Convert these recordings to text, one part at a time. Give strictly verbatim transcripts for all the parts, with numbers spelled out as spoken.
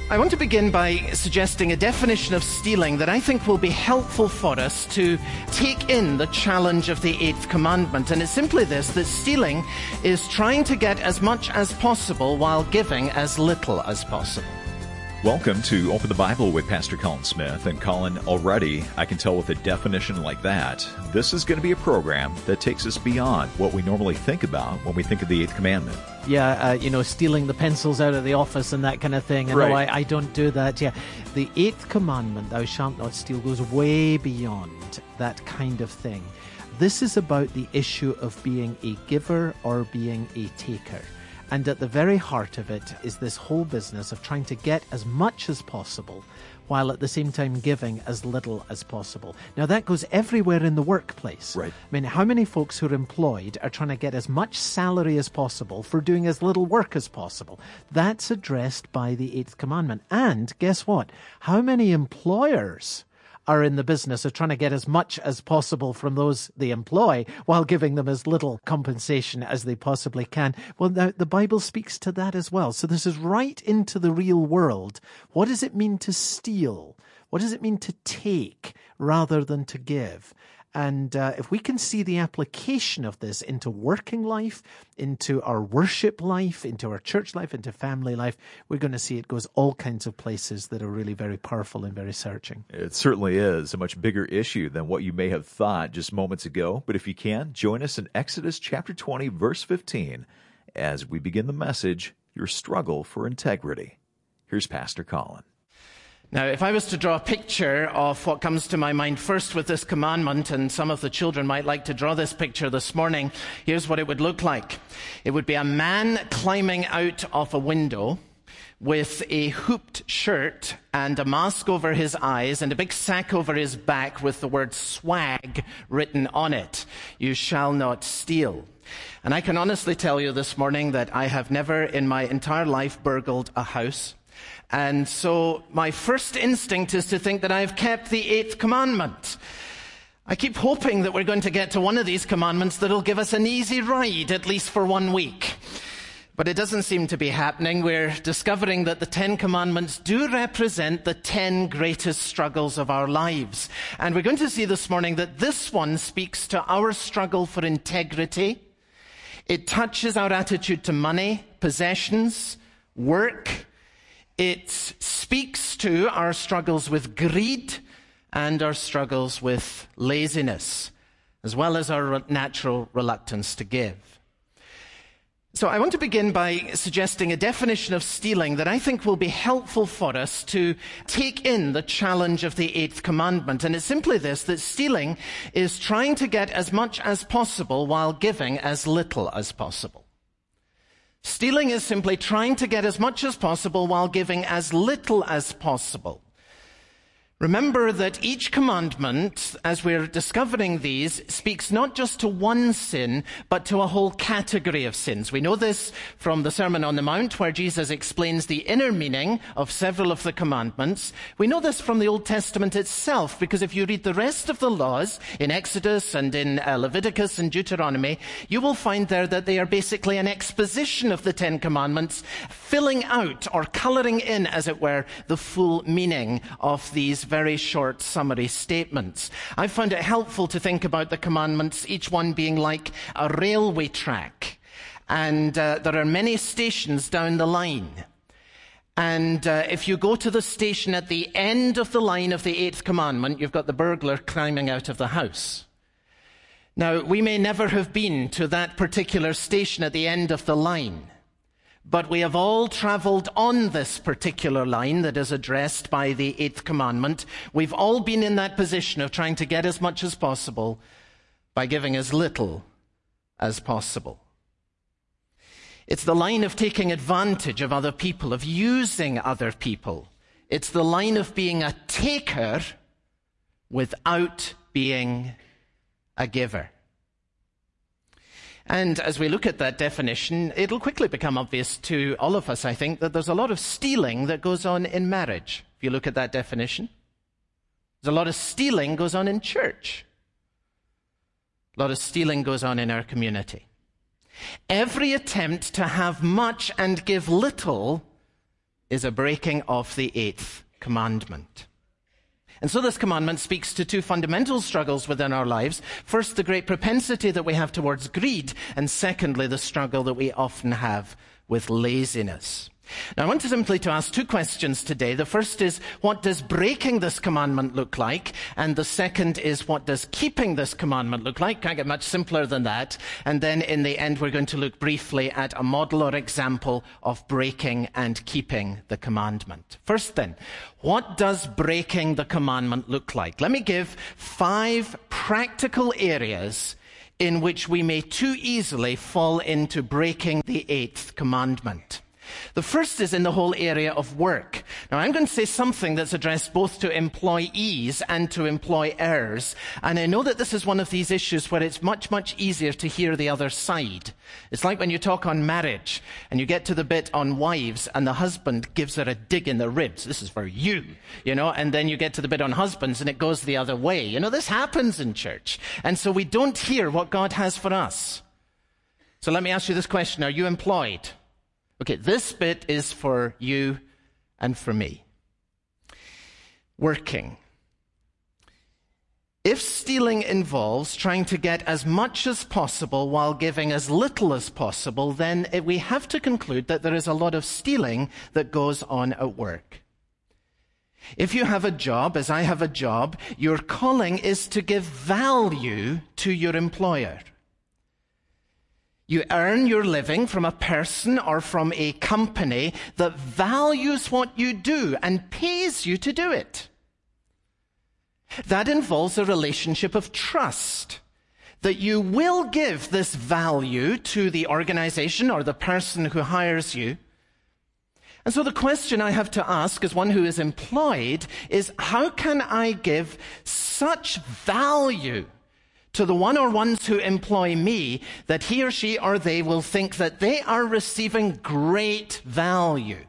I want to begin by suggesting a definition of stealing that I think will be helpful for us to take in the challenge of the eighth commandment. And it's simply this, that stealing is trying to get as much as possible while giving as little as possible. Welcome to Open the Bible with Pastor Colin Smith. And Colin, already I can tell with a definition like that, this is going to be a program that takes us beyond what we normally think about when we think of the eighth commandment. Yeah, uh, you know, stealing the pencils out of the office and that kind of thing. And right. no, I, I don't do that. Yeah, the eighth commandment, thou shalt not steal, goes way beyond that kind of thing. This is about the issue of being a giver or being a taker. And at the very heart of it is this whole business of trying to get as much as possible while at the same time giving as little as possible. Now, that goes everywhere in the workplace. Right. I mean, how many folks who are employed are trying to get as much salary as possible for doing as little work as possible? That's addressed by the eighth commandment. And guess what? How many employers are in the business of trying to get as much as possible from those they employ while giving them as little compensation as they possibly can? Well, now, the Bible speaks to that as well. So this is right into the real world. What does it mean to steal? What does it mean to take rather than to give? And uh, if we can see the application of this into working life, into our worship life, into our church life, into family life, we're going to see it goes all kinds of places that are really very powerful and very searching. It certainly is a much bigger issue than what you may have thought just moments ago. But if you can, join us in Exodus chapter twenty, verse fifteen, as we begin the message, Your Struggle for Integrity. Here's Pastor Colin. Now, if I was to draw a picture of what comes to my mind first with this commandment, and some of the children might like to draw this picture this morning, here's what it would look like. It would be a man climbing out of a window with a hooped shirt and a mask over his eyes and a big sack over his back with the word swag written on it. You shall not steal. And I can honestly tell you this morning that I have never in my entire life burgled a house. And so my first instinct is to think that I've kept the eighth commandment. I keep hoping that we're going to get to one of these commandments that'll give us an easy ride, at least for one week. But it doesn't seem to be happening. We're discovering that the Ten Commandments do represent the ten greatest struggles of our lives. And we're going to see this morning that this one speaks to our struggle for integrity. It touches our attitude to money, possessions, work. It speaks to our struggles with greed and our struggles with laziness, as well as our natural reluctance to give. So I want to begin by suggesting a definition of stealing that I think will be helpful for us to take in the challenge of the eighth commandment. And it's simply this, that stealing is trying to get as much as possible while giving as little as possible. Stealing is simply trying to get as much as possible while giving as little as possible. Remember that each commandment, as we're discovering these, speaks not just to one sin, but to a whole category of sins. We know this from the Sermon on the Mount, where Jesus explains the inner meaning of several of the commandments. We know this from the Old Testament itself, because if you read the rest of the laws in Exodus and in uh, Leviticus and Deuteronomy, you will find there that they are basically an exposition of the Ten Commandments, filling out or coloring in, as it were, the full meaning of these very short summary statements. I found it helpful to think about the commandments, each one being like a railway track. And uh, there are many stations down the line. And uh, if you go to the station at the end of the line of the eighth commandment, you've got the burglar climbing out of the house. Now, we may never have been to that particular station at the end of the line. But we have all traveled on this particular line that is addressed by the eighth commandment. We've all been in that position of trying to get as much as possible by giving as little as possible. It's the line of taking advantage of other people, of using other people. It's the line of being a taker without being a giver. And as we look at that definition, it'll quickly become obvious to all of us, I think, that there's a lot of stealing that goes on in marriage. If you look at that definition, there's a lot of stealing goes on in church. A lot of stealing goes on in our community. Every attempt to have much and give little is a breaking of the eighth commandment. And so this commandment speaks to two fundamental struggles within our lives. First, the great propensity that we have towards greed, and secondly, the struggle that we often have with laziness. Now, I want to simply to ask two questions today. The first is, what does breaking this commandment look like? And the second is, what does keeping this commandment look like? Can't get much simpler than that. And then in the end, we're going to look briefly at a model or example of breaking and keeping the commandment. First then, what does breaking the commandment look like? Let me give five practical areas in which we may too easily fall into breaking the eighth commandment. The first is in the whole area of work. Now, I'm going to say something that's addressed both to employees and to employers. And I know that this is one of these issues where it's much, much easier to hear the other side. It's like when you talk on marriage and you get to the bit on wives and the husband gives her a dig in the ribs. This is for you, you know, and then you get to the bit on husbands and it goes the other way. You know, this happens in church. And so we don't hear what God has for us. So let me ask you this question. Are you employed? Okay, this bit is for you and for me. Working. If stealing involves trying to get as much as possible while giving as little as possible, then we have to conclude that there is a lot of stealing that goes on at work. If you have a job, as I have a job, your calling is to give value to your employer. You earn your living from a person or from a company that values what you do and pays you to do it. That involves a relationship of trust, that you will give this value to the organization or the person who hires you. And so the question I have to ask as one who is employed is, how can I give such value to the one or ones who employ me that he or she or they will think that they are receiving great value?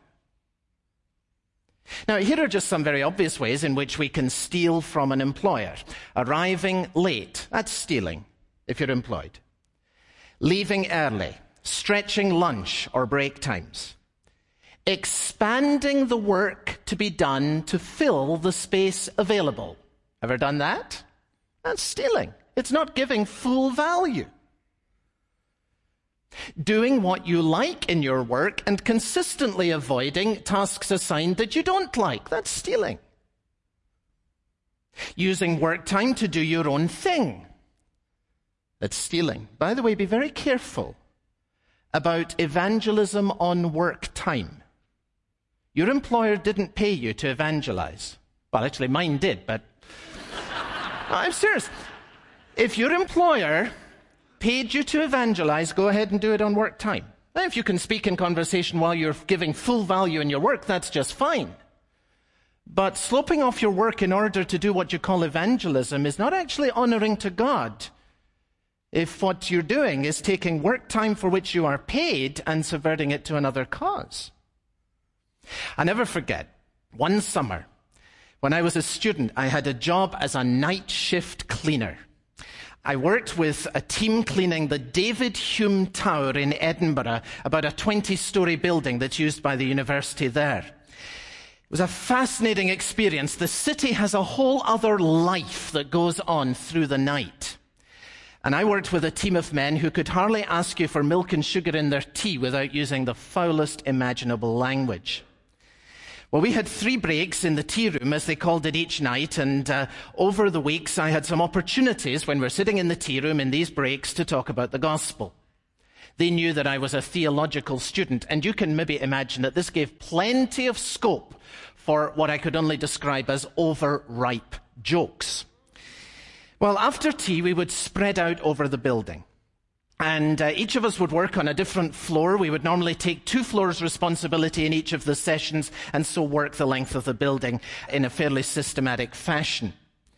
Now, here are just some very obvious ways in which we can steal from an employer. Arriving late, that's stealing, if you're employed. Leaving early, stretching lunch or break times. Expanding the work to be done to fill the space available. Ever done that? That's stealing. It's not giving full value. Doing what you like in your work and consistently avoiding tasks assigned that you don't like. That's stealing. Using work time to do your own thing. That's stealing. By the way, be very careful about evangelism on work time. Your employer didn't pay you to evangelize. Well, actually, mine did, but I'm serious. If your employer paid you to evangelize, go ahead and do it on work time. Now, if you can speak in conversation while you're giving full value in your work, that's just fine. But sloping off your work in order to do what you call evangelism is not actually honoring to God if what you're doing is taking work time for which you are paid and subverting it to another cause. I never forget, one summer, when I was a student, I had a job as a night shift cleaner. I worked with a team cleaning the David Hume Tower in Edinburgh, about a twenty-story building that's used by the university there. It was a fascinating experience. The city has a whole other life that goes on through the night. And I worked with a team of men who could hardly ask you for milk and sugar in their tea without using the foulest imaginable language. Well, we had three breaks in the tea room, as they called it, each night, and uh, over the weeks I had some opportunities when we're sitting in the tea room in these breaks to talk about the gospel. They knew that I was a theological student, and you can maybe imagine that this gave plenty of scope for what I could only describe as overripe jokes. Well, after tea, we would spread out over the building. And uh, each of us would work on a different floor. We would normally take two floors' responsibility in each of the sessions and so work the length of the building in a fairly systematic fashion.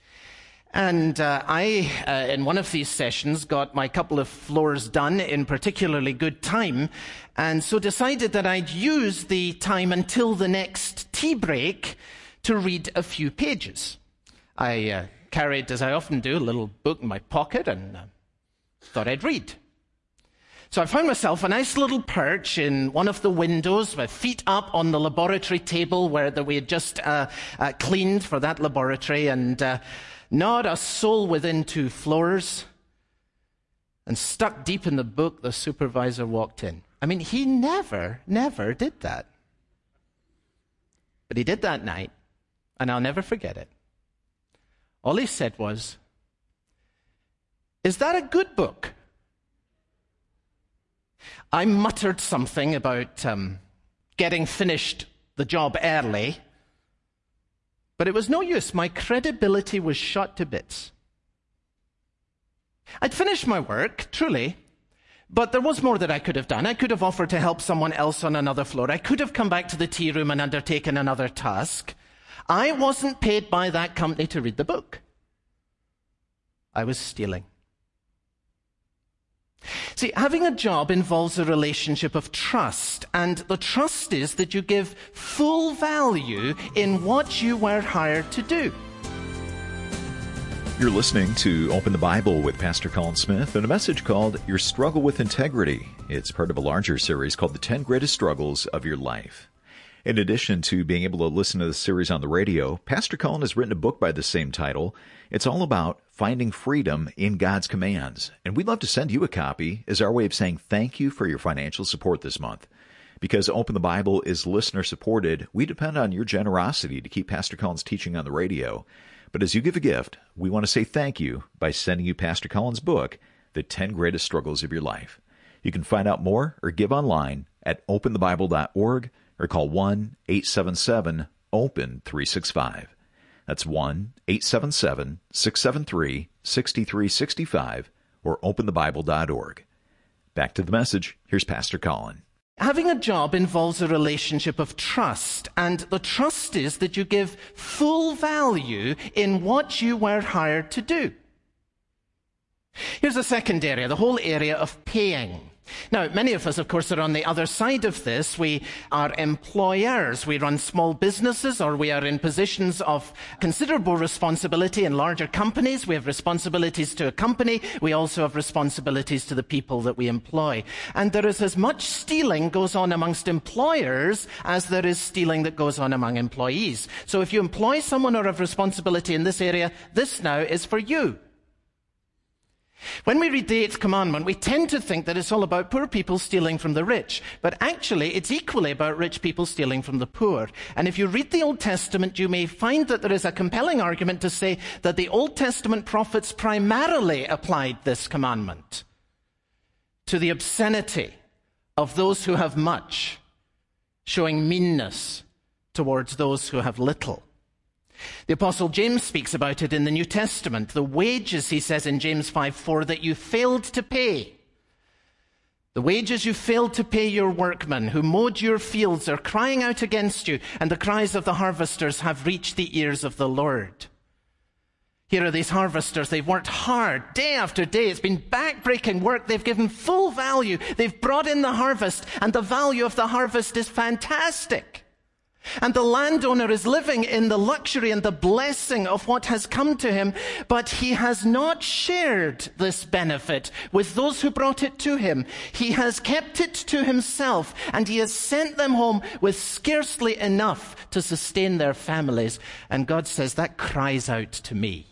And uh, I, uh, in one of these sessions, got my couple of floors done in particularly good time, and so decided that I'd use the time until the next tea break to read a few pages. I uh, carried, as I often do, a little book in my pocket and uh, thought I'd read. So I found myself a nice little perch in one of the windows, my feet up on the laboratory table where the, we had just uh, uh, cleaned for that laboratory, and uh, not a soul within two floors. And stuck deep in the book, the supervisor walked in. I mean, he never, never did that. But he did that night, and I'll never forget it. All he said was, "Is that a good book?" I muttered something about um, getting finished the job early, but it was no use. My credibility was shot to bits. I'd finished my work, truly, but there was more that I could have done. I could have offered to help someone else on another floor. I could have come back to the tea room and undertaken another task. I wasn't paid by that company to read the book. I was stealing. See, having a job involves a relationship of trust, and the trust is that you give full value in what you were hired to do. You're listening to Open the Bible with Pastor Colin Smith and a message called Your Struggle with Integrity. It's part of a larger series called The ten Greatest Struggles of Your Life. In addition to being able to listen to the series on the radio, Pastor Colin has written a book by the same title. It's all about finding freedom in God's commands. And we'd love to send you a copy as our way of saying thank you for your financial support this month. Because Open the Bible is listener supported, we depend on your generosity to keep Pastor Colin's teaching on the radio. But as you give a gift, we want to say thank you by sending you Pastor Colin's book, The ten Greatest Struggles of Your Life. You can find out more or give online at open the bible dot org or call one eight seven seven open three six five. That's one eight seven seven six seven three six three six five or open the bible dot org. Back to the message. Here's Pastor Colin. Having a job involves a relationship of trust, and the trust is that you give full value in what you were hired to do. Here's a second area, the whole area of paying. Now, many of us, of course, are on the other side of this. We are employers. We run small businesses, or we are in positions of considerable responsibility in larger companies. We have responsibilities to a company. We also have responsibilities to the people that we employ. And there is as much stealing goes on amongst employers as there is stealing that goes on among employees. So if you employ someone or have responsibility in this area, this now is for you. When we read the eighth commandment, we tend to think that it's all about poor people stealing from the rich. But actually, it's equally about rich people stealing from the poor. And if you read the Old Testament, you may find that there is a compelling argument to say that the Old Testament prophets primarily applied this commandment to the obscenity of those who have much, showing meanness towards those who have little. The Apostle James speaks about it in the New Testament. The wages, he says in James five four, that you failed to pay. The wages you failed to pay your workmen who mowed your fields are crying out against you, and the cries of the harvesters have reached the ears of the Lord. Here are these harvesters. They've worked hard day after day. It's been back-breaking work. They've given full value. They've brought in the harvest, and the value of the harvest is fantastic. And the landowner is living in the luxury and the blessing of what has come to him, but he has not shared this benefit with those who brought it to him. He has kept it to himself, and he has sent them home with scarcely enough to sustain their families. And God says, that cries out to me.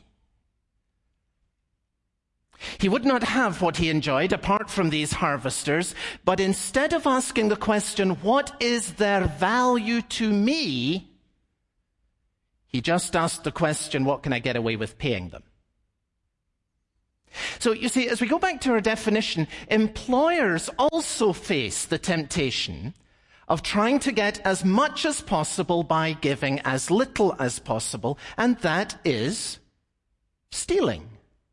He would not have what he enjoyed apart from these harvesters, but instead of asking the question, what is their value to me? He just asked the question, what can I get away with paying them? So you see, as we go back to our definition, employers also face the temptation of trying to get as much as possible by giving as little as possible, and that is stealing.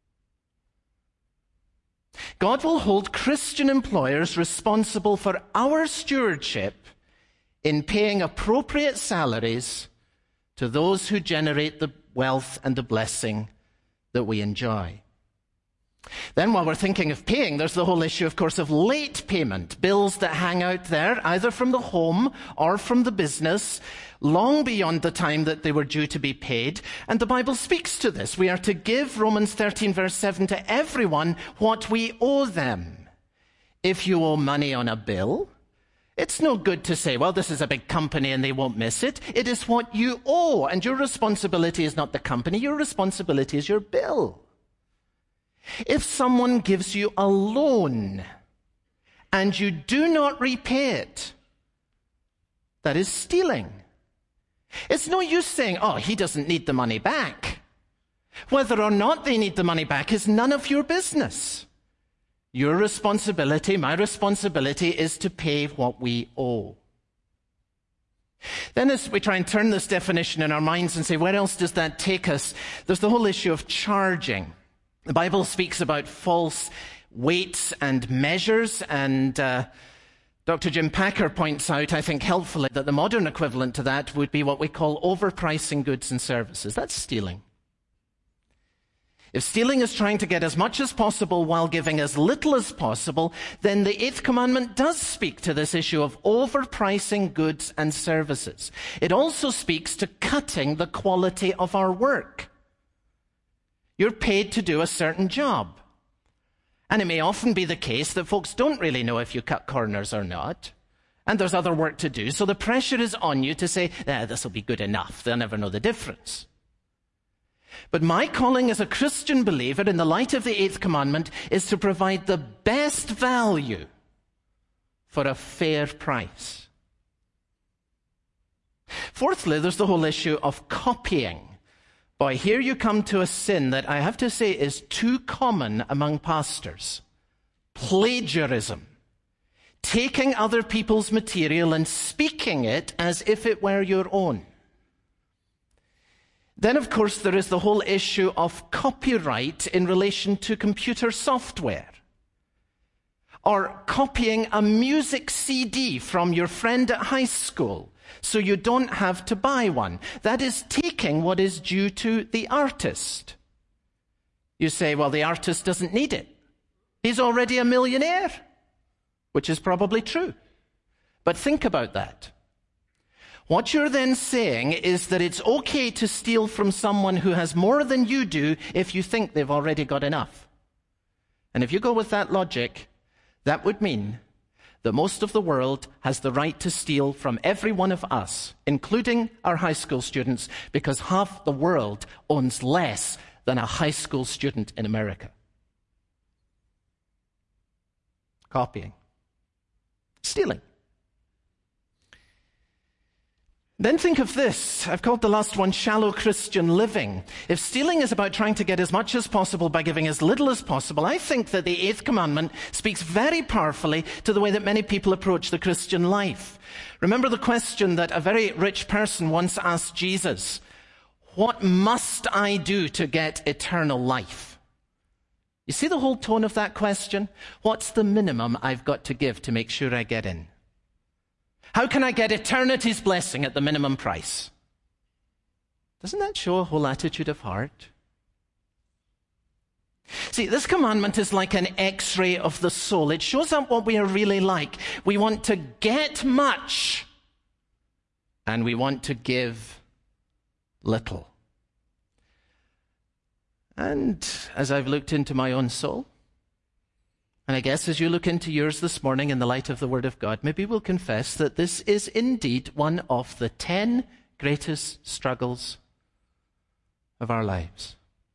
God will hold Christian employers responsible for our stewardship in paying appropriate salaries to those who generate the wealth and the blessing that we enjoy. Then while we're thinking of paying, there's the whole issue, of course, of late payment. Bills that hang out there, either from the home or from the business, long beyond the time that they were due to be paid. And the Bible speaks to this. We are to give, Romans thirteen verse seven, to everyone what we owe them if you owe money on a bill, it's no good to say, well, this is a big company and they won't miss it. It is what you owe, and your responsibility is not the company. Your responsibility is your bill. If someone gives you a loan and you do not repay it, that is stealing. It's no use saying, oh, he doesn't need the money back. Whether or not they need the money back is none of your business. Your responsibility, my responsibility, is to pay what we owe. Then as we try and turn this definition in our minds and say, where else does that take us? There's the whole issue of charging. The Bible speaks about false weights and measures, and uh, Doctor Jim Packer points out, I think helpfully, that the modern equivalent to that would be what we call overpricing goods and services. That's stealing. If stealing is trying to get as much as possible while giving as little as possible, then the eighth commandment does speak to this issue of overpricing goods and services. It also speaks to cutting the quality of our work. You're paid to do a certain job. And it may often be the case that folks don't really know if you cut corners or not. And there's other work to do. So the pressure is on you to say, eh, this will be good enough. They'll never know the difference. But my calling as a Christian believer in the light of the eighth commandment is to provide the best value for a fair price. Fourthly, there's the whole issue of copying. Boy, here you come to a sin that I have to say is too common among pastors. Plagiarism. Taking other people's material and speaking it as if it were your own. Then, of course, there is the whole issue of copyright in relation to computer software. Or copying a music C D from your friend at high school so you don't have to buy one. That is taking what is due to the artist. You say, well, the artist doesn't need it. He's already a millionaire, which is probably true. But think about that. What you're then saying is that it's okay to steal from someone who has more than you do if you think they've already got enough. And if you go with that logic, that would mean that most of the world has the right to steal from every one of us, including our high school students, because half the world owns less than a high school student in America. Copying. Stealing. Then think of this. I've called the last one shallow Christian living. If stealing is about trying to get as much as possible by giving as little as possible, I think that the eighth commandment speaks very powerfully to the way that many people approach the Christian life. Remember the question that a very rich person once asked Jesus, what must I do to get eternal life? You see the whole tone of that question? What's the minimum I've got to give to make sure I get in? How can I get eternity's blessing at the minimum price? Doesn't that show a whole attitude of heart? See, this commandment is like an X-ray of the soul. It shows up what we are really like. We want to get much, and we want to give little. And as I've looked into my own soul, and I guess as you look into yours this morning in the light of the Word of God, maybe we'll confess that this is indeed one of the ten greatest struggles of our lives.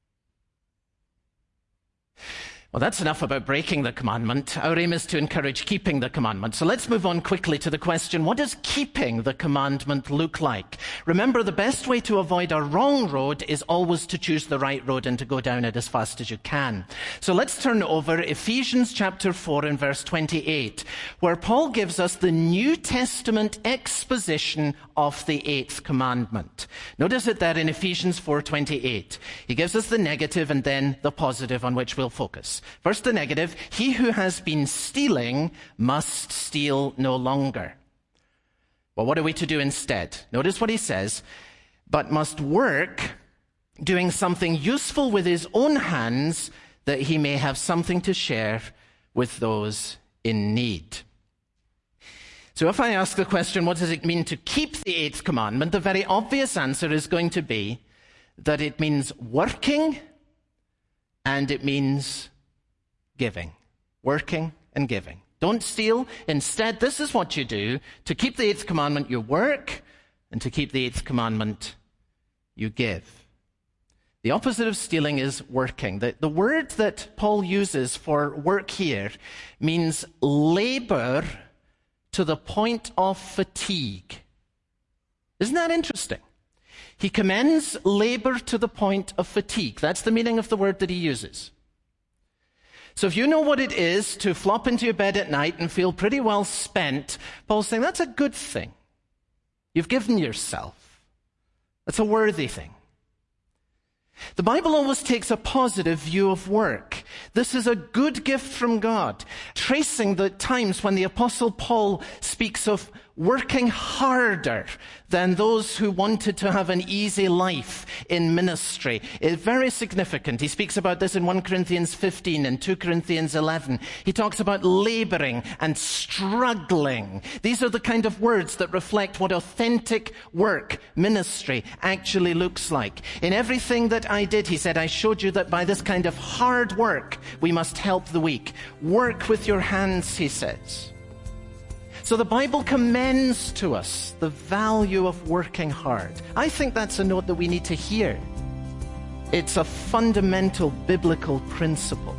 Well, that's enough about breaking the commandment. Our aim is to encourage keeping the commandment. So let's move on quickly to the question, what does keeping the commandment look like? Remember, the best way to avoid a wrong road is always to choose the right road and to go down it as fast as you can. So let's turn over Ephesians chapter four and verse twenty-eight, where Paul gives us the New Testament exposition of the eighth commandment. Notice it there in Ephesians four twenty-eight. He gives us the negative and then the positive on which we'll focus. First, the negative, he who has been stealing must steal no longer. Well, what are we to do instead? Notice what he says, but must work doing something useful with his own hands that he may have something to share with those in need. So if I ask the question, what does it mean to keep the eighth commandment? The very obvious answer is going to be that it means working and it means giving. Working and giving. Don't steal. Instead, this is what you do. To keep the eighth commandment, you work. And to keep the eighth commandment, you give. The opposite of stealing is working. The, the word that Paul uses for work here means labor to the point of fatigue. Isn't that interesting? He commends labor to the point of fatigue. That's the meaning of the word that he uses. So if you know what it is to flop into your bed at night and feel pretty well spent, Paul's saying that's a good thing. You've given yourself. That's a worthy thing. The Bible always takes a positive view of work. This is a good gift from God, tracing the times when the Apostle Paul speaks of working harder than those who wanted to have an easy life in ministry. It's very significant. He speaks about this in First Corinthians fifteen and Second Corinthians eleven. He talks about laboring and struggling. These are the kind of words that reflect what authentic work, ministry, actually looks like. In everything that I did, he said, I showed you that by this kind of hard work, we must help the weak. Work with your hands, he says. So the Bible commends to us the value of working hard. I think that's a note that we need to hear. It's a fundamental biblical principle.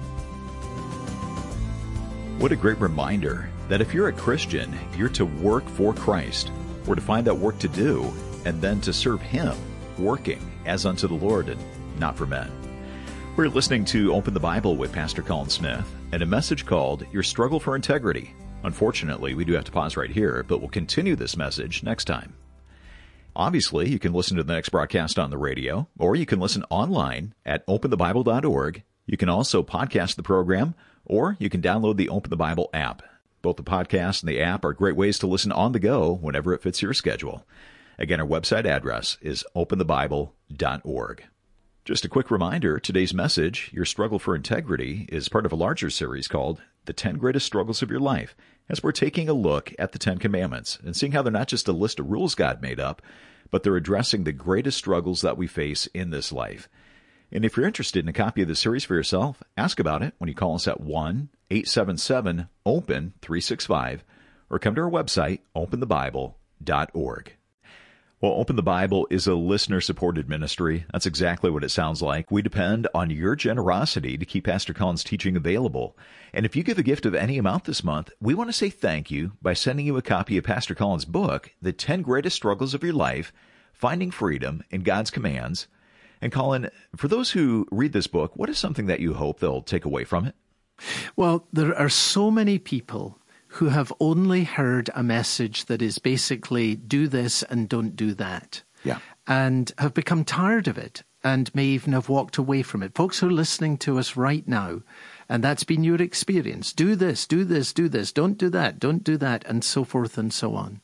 What a great reminder that if you're a Christian, you're to work for Christ, or to find that work to do, and then to serve Him, working as unto the Lord and not for men. We're listening to Open the Bible with Pastor Colin Smith and a message called Your Struggle for Integrity. Unfortunately, we do have to pause right here, but we'll continue this message next time. Obviously, you can listen to the next broadcast on the radio, or you can listen online at open the bible dot org. You can also podcast the program, or you can download the Open the Bible app. Both the podcast and the app are great ways to listen on the go whenever it fits your schedule. Again, our website address is open the bible dot org. Just a quick reminder, today's message, Your Struggle for Integrity, is part of a larger series called The ten Greatest Struggles of Your Life, as we're taking a look at the Ten Commandments and seeing how they're not just a list of rules God made up, but they're addressing the greatest struggles that we face in this life. And if you're interested in a copy of the series for yourself, ask about it when you call us at one eight seven seven open three six five or come to our website, open the bible dot org. Well, Open the Bible is a listener-supported ministry. That's exactly what it sounds like. We depend on your generosity to keep Pastor Colin's teaching available. And if you give a gift of any amount this month, we want to say thank you by sending you a copy of Pastor Colin's book, The ten Greatest Struggles of Your Life, Finding Freedom in God's Commands. And Colin, for those who read this book, what is something that you hope they'll take away from it? Well, there are so many people who have only heard a message that is basically do this and don't do that. Yeah. And have become tired of it and may even have walked away from it. Folks who are listening to us right now, and that's been your experience. Do this, do this, do this, don't do that, don't do that, and so forth and so on.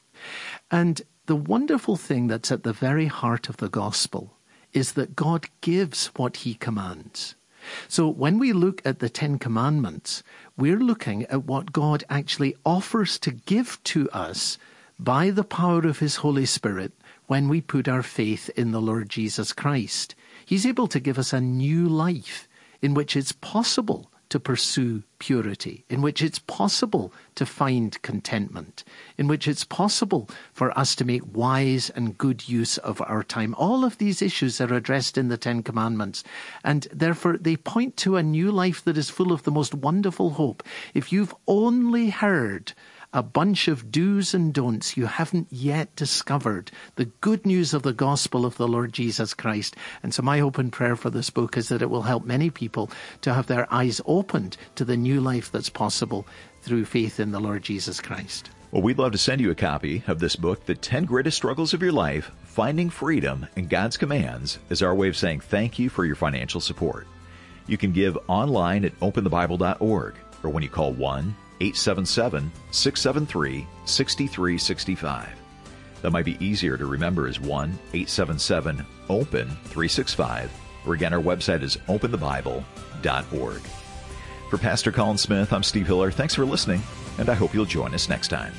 And the wonderful thing that's at the very heart of the gospel is that God gives what He commands. So when we look at the Ten Commandments, we're looking at what God actually offers to give to us by the power of His Holy Spirit when we put our faith in the Lord Jesus Christ. He's able to give us a new life in which it's possible to pursue purity, in which it's possible to find contentment, in which it's possible for us to make wise and good use of our time. All of these issues are addressed in the Ten Commandments, and therefore they point to a new life that is full of the most wonderful hope. If you've only heard a bunch of do's and don'ts, you haven't yet discovered the good news of the gospel of the Lord Jesus Christ. And so my hope and prayer for this book is that it will help many people to have their eyes opened to the new life that's possible through faith in the Lord Jesus Christ. Well, we'd love to send you a copy of this book, The ten Greatest Struggles of Your Life, Finding Freedom in God's Commands, as our way of saying thank you for your financial support. You can give online at open the bible dot org or when you call one eight seven seven, six seven three, six three six five. That might be easier to remember as one eight seven seven, open three six five, or again, our website is open the bible dot org. For Pastor Colin Smith, I'm Steve Hiller. Thanks for listening, and I hope you'll join us next time.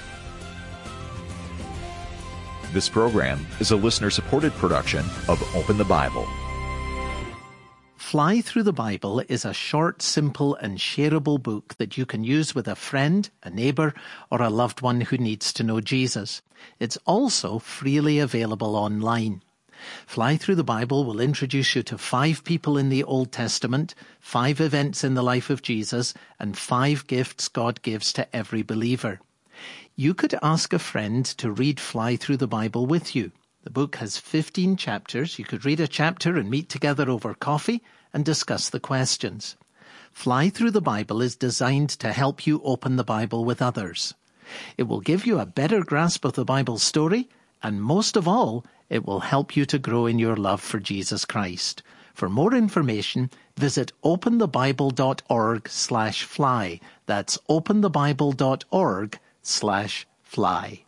This program is a listener-supported production of Open the Bible. Fly Through the Bible is a short, simple and shareable book that you can use with a friend, a neighbour, or a loved one who needs to know Jesus. It's also freely available online. Fly Through the Bible will introduce you to five people in the Old Testament, five events in the life of Jesus, and five gifts God gives to every believer. You could ask a friend to read Fly Through the Bible with you. The book has fifteen chapters. You could read a chapter and meet together over coffee and discuss the questions. Fly Through the Bible is designed to help you open the Bible with others. It will give you a better grasp of the Bible story, and most of all, it will help you to grow in your love for Jesus Christ. For more information, visit openthebible.org slash fly. That's openthebible.org slash fly.